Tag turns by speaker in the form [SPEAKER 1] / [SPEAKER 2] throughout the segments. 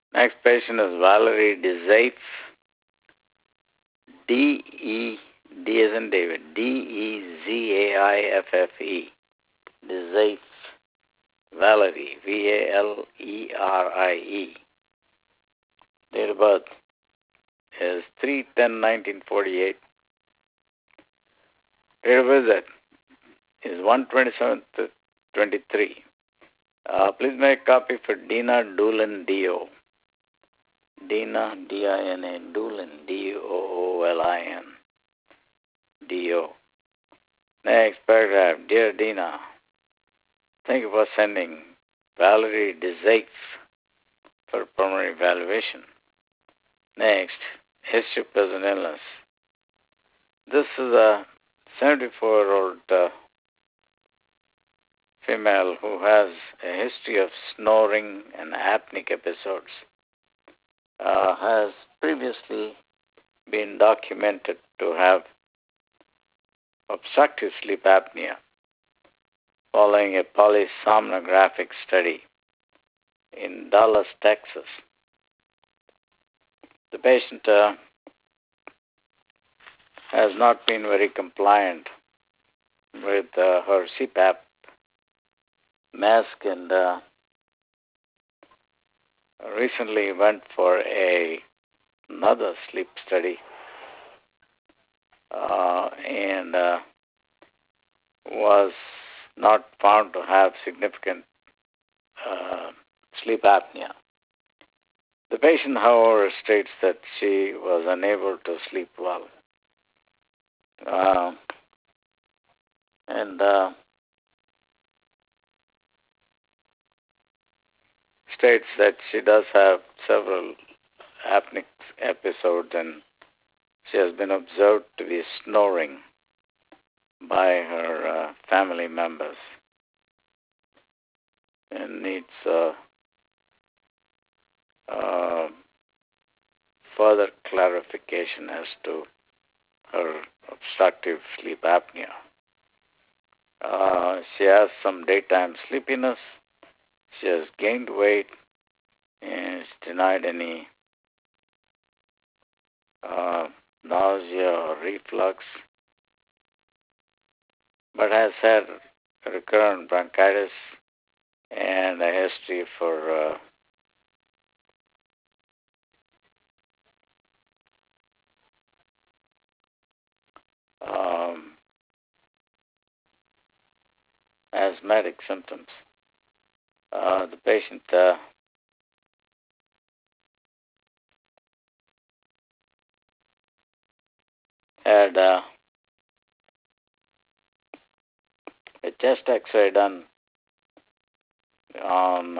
[SPEAKER 1] Next patient is Valerie Dezaif. D-E, D as in David, D-E-Z-A-I-F-F-E. Dezaif. Valerie, V-A-L-E-R-I-E. Date of birth is 3/10/1948. Date of visit is 1/27/23. Please make a copy for Dina Doolin, D-O. Dina, D-I-N-A, Doolin, D-O-O-L-I-N, D-O. Next paragraph. Dear Dina, thank you for sending Valerie Dezaif for pulmonary evaluation. Next, history of present illness. This is a 74-year-old female who has a history of snoring and apneic episodes. Has previously been documented to have obstructive sleep apnea following a polysomnographic study in Dallas, Texas. The patient has not been very compliant with her CPAP mask and recently went for another sleep study and was not found to have significant sleep apnea. The patient, however, states that she was unable to sleep well. And states that she does have several apneic episodes and she has been observed to be snoring by her family members and needs further clarification as to her obstructive sleep apnea. She has some daytime sleepiness. She has gained weight and is denied any nausea or reflux, but has had recurrent bronchitis and a history for asthmatic symptoms. The patient had a chest X-ray done on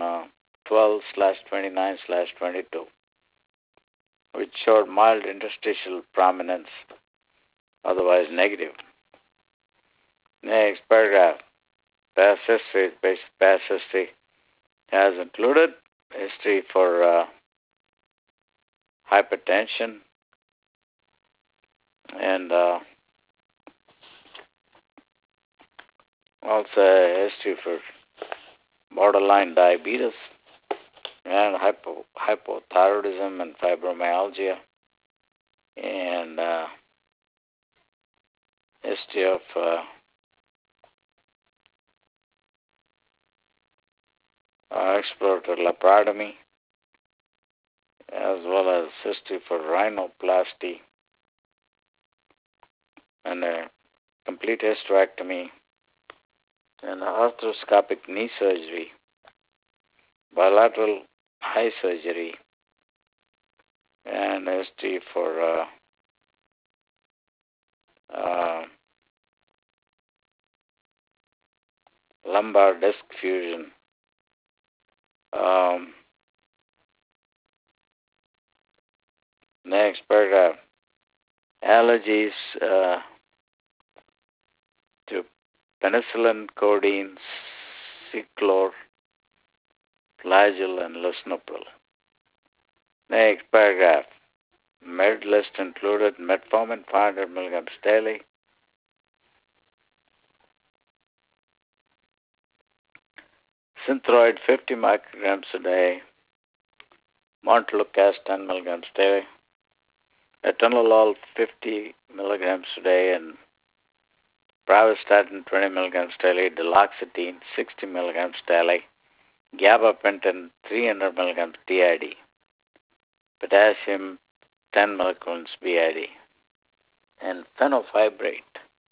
[SPEAKER 1] 12/29/22, which showed mild interstitial prominence, otherwise negative. Next paragraph. Past history. Past history has included history for hypertension and also a history for borderline diabetes and hypothyroidism and fibromyalgia and history of exploratory laparotomy, as well as history for rhinoplasty and a complete hysterectomy and arthroscopic knee surgery, bilateral eye surgery, and history for lumbar disc fusion. Next paragraph. Allergies to penicillin, codeine, cyclor, flagyl, and lisinopril. Next paragraph. Med list included metformin 500 milligrams daily, Synthroid 50 micrograms a day, Montelukast 10 milligrams daily, atenolol 50 milligrams a day, and pravastatin 20 milligrams daily, duloxetine 60 milligrams daily, gabapentin 300 milligrams TID, potassium 10 milligrams BID, and fenofibrate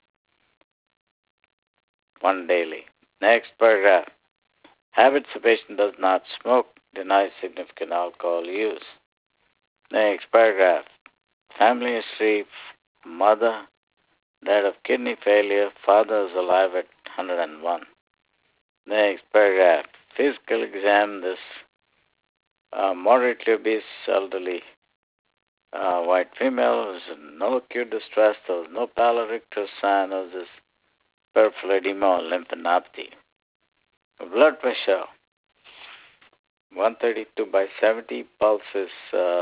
[SPEAKER 1] 1 daily. Next paragraph. Habits the patient does not smoke, denies significant alcohol use. Next paragraph. Family history, mother died of kidney failure, father is alive at 101. Next paragraph. Physical exam, this moderately obese elderly white female is no acute distress, there was no pallor ictus sign of this peripheral edema or lymphadenopathy. Blood pressure 132/70, pulse is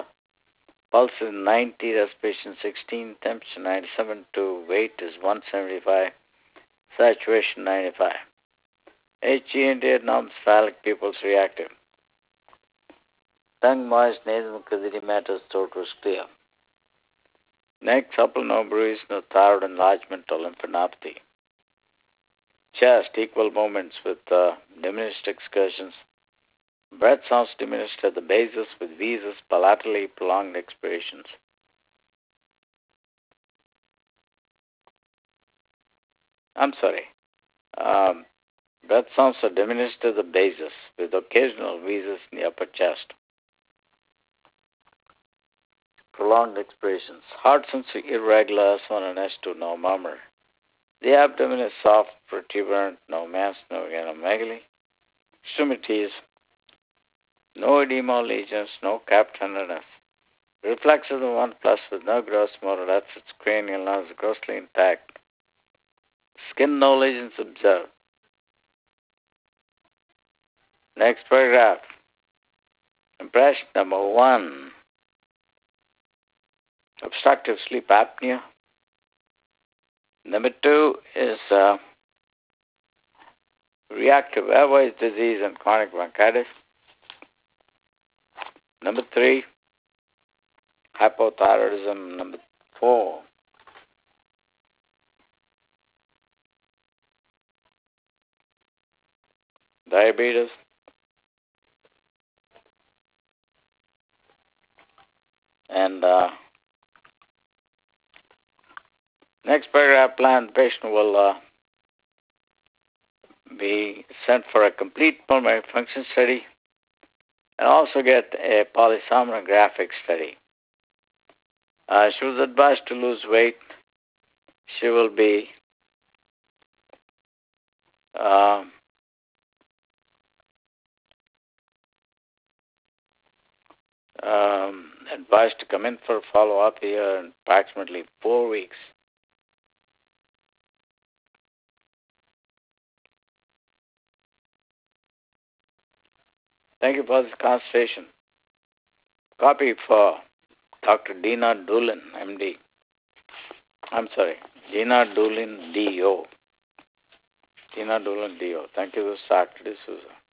[SPEAKER 1] 90, respiration 16, temperature 97, weight is 175, saturation 95. HG norms, phallic pupils reactive. Tongue moist, nasal mucous matters, throat was clear. Neck supple, no bruise, no thyroid enlargement or lymphadenopathy. Chest, equal movements with diminished excursions. Breath sounds diminished at the bases with wheezes, palatally prolonged expirations. Breath sounds are diminished at the bases with occasional wheezes in the upper chest. Prolonged expirations. Heart sensor irregular, S1 and S2, no murmur. The abdomen is soft, protuberant, no mass, no acromegaly. Extremities, no edema lesions, no cap tenderness. Reflex of the 1+ with no gross motor deficits, cranial nerves grossly intact. Skin, no lesions observed. Next paragraph. Impression number 1. Obstructive sleep apnea. Number 2 is reactive airways disease and chronic bronchitis. Number 3, hypothyroidism. Number 4, diabetes. And next paragraph plan, the patient will be sent for a complete pulmonary function study and also get a polysomnographic study. She was advised to lose weight. She will be advised to come in for follow-up here in approximately 4 weeks. Thank you for this conversation. Copy for Dr. Dina Doolin, MD. Dina Doolin, DO. Dina Doolin, DO. Thank you, Dr. D'Souza.